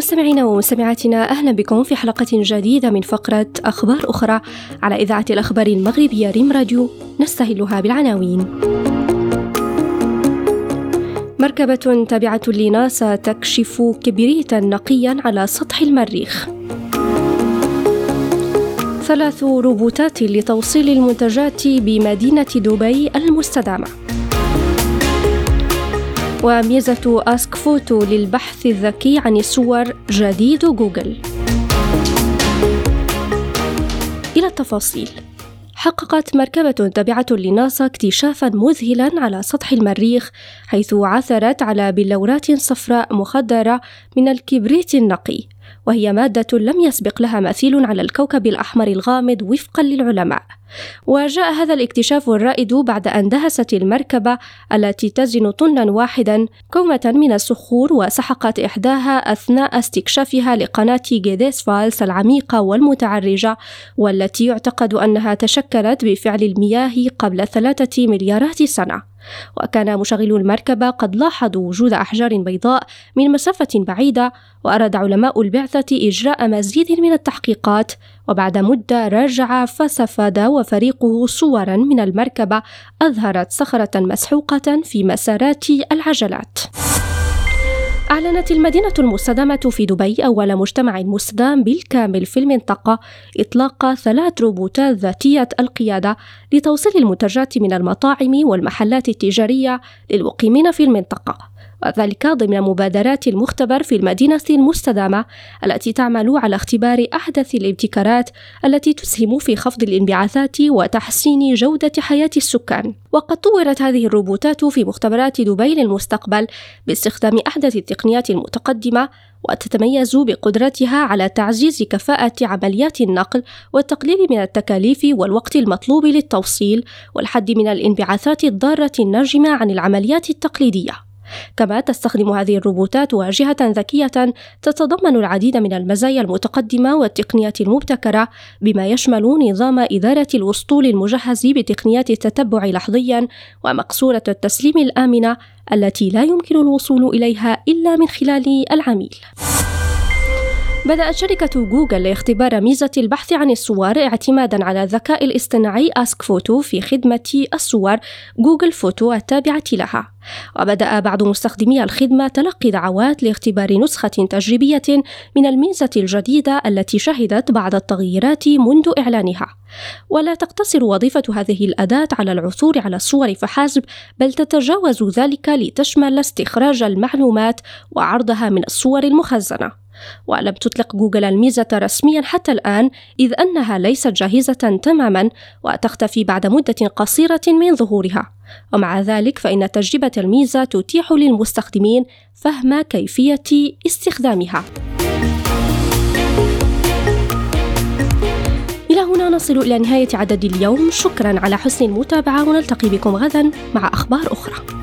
مستمعينا ومستمعاتنا، أهلا بكم في حلقة جديدة من فقرة أخبار أخرى على إذاعة الأخبار المغربية ريم راديو، نستهلها بالعناوين. مركبة تابعة لناسا تكشف كبريتا نقيا على سطح المريخ. 3 روبوتات لتوصيل المنتجات بمدينة دبي المستدامة. وميزة آسك فوتو للبحث الذكي عن الصور جديد جوجل. إلى التفاصيل. حققت مركبة تابعة لناسا اكتشافاً مذهلاً على سطح المريخ، حيث عثرت على بلورات صفراء مخدرة من الكبريت النقي، وهي مادة لم يسبق لها مثيل على الكوكب الأحمر الغامض وفقاً للعلماء. وجاء هذا الاكتشاف الرائد بعد أن دهست المركبة التي تزن طناً واحداً كومة من الصخور، وسحقت إحداها أثناء استكشافها لقناة جيديس فالس العميقة والمتعرجة، والتي يعتقد أنها تشكلت بفعل المياه قبل 3 مليارات سنة. وكان مشغلو المركبة قد لاحظوا وجود أحجار بيضاء من مسافة بعيدة، وأراد علماء البعثة إجراء مزيد من التحقيقات. وبعد مدة رجع فاستفاد وفريقه صوراً من المركبة أظهرت صخرة مسحوقة في مسارات العجلات. أعلنت المدينة المستدامة في دبي، أول مجتمع مستدام بالكامل في المنطقة، إطلاق 3 روبوتات ذاتية القيادة لتوصيل المنتجات من المطاعم والمحلات التجارية للمقيمين في المنطقة، وذلك ضمن مبادرات المختبر في المدينة المستدامة التي تعمل على اختبار أحدث الابتكارات التي تسهم في خفض الانبعاثات وتحسين جودة حياة السكان. وقد طورت هذه الروبوتات في مختبرات دبي للمستقبل باستخدام أحدث التقنيات المتقدمة، وتتميز بقدرتها على تعزيز كفاءة عمليات النقل والتقليل من التكاليف والوقت المطلوب للتوصيل والحد من الانبعاثات الضارة الناجمة عن العمليات التقليدية. كما تستخدم هذه الروبوتات واجهة ذكية تتضمن العديد من المزايا المتقدمة والتقنيات المبتكرة، بما يشمل نظام إدارة الوسطول المجهز بتقنيات التتبع لحظيا ومقصورة التسليم الآمنة التي لا يمكن الوصول إليها إلا من خلال العميل. بدأت شركة جوجل لاختبار ميزة البحث عن الصور اعتماداً على الذكاء الاصطناعي آسك فوتو في خدمة الصور جوجل فوتو التابعة لها. وبدأ بعض مستخدمي الخدمة تلقي دعوات لاختبار نسخة تجريبية من الميزة الجديدة التي شهدت بعض التغييرات منذ إعلانها. ولا تقتصر وظيفة هذه الأداة على العثور على الصور فحسب، بل تتجاوز ذلك لتشمل استخراج المعلومات وعرضها من الصور المخزنة. ولم تطلق جوجل الميزة رسميا حتى الآن، إذ أنها ليست جاهزة تماما وتختفي بعد مدة قصيرة من ظهورها. ومع ذلك فإن تجربة الميزة تتيح للمستخدمين فهم كيفية استخدامها. إلى هنا نصل إلى نهاية عدد اليوم. شكرا على حسن المتابعة، ونلتقي بكم غدا مع أخبار أخرى.